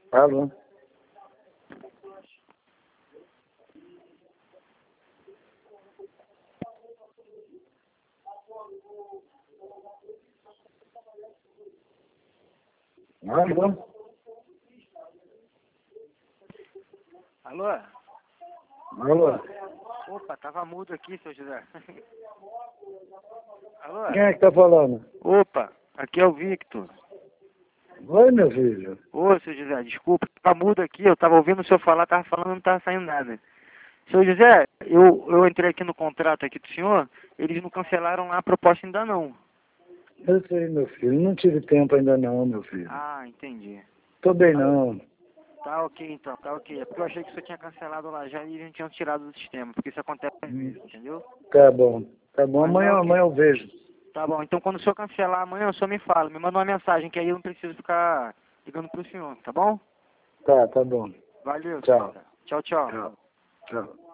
Alô? Alô? Alô? Alô? Opa, tava mudo aqui, seu José. Alô? Quem é que tá falando? Opa, aqui é o Victor. Oi, meu filho. Ô, seu José, desculpa, tava mudo aqui, eu tava ouvindo o senhor falar, tava falando, não tava saindo nada. Seu José, eu entrei aqui no contrato aqui do senhor, eles não cancelaram lá a proposta ainda não. Eu sei, meu filho. Não tive tempo ainda não, meu filho. Ah, entendi. Tô bem não. Tá ok então, tá ok. É porque eu achei que o senhor tinha cancelado lá já e a gente tinha tirado do sistema, porque isso acontece às vezes, entendeu? Tá bom. Tá bom. Mas é ok. Amanhã eu vejo. Tá bom, então quando o senhor cancelar amanhã, o senhor me fala, me manda uma mensagem, que aí eu não preciso ficar ligando pro senhor, tá bom? Tá bom. Valeu, seu Tchau. José. Tchau, tchau. Tchau. Tchau.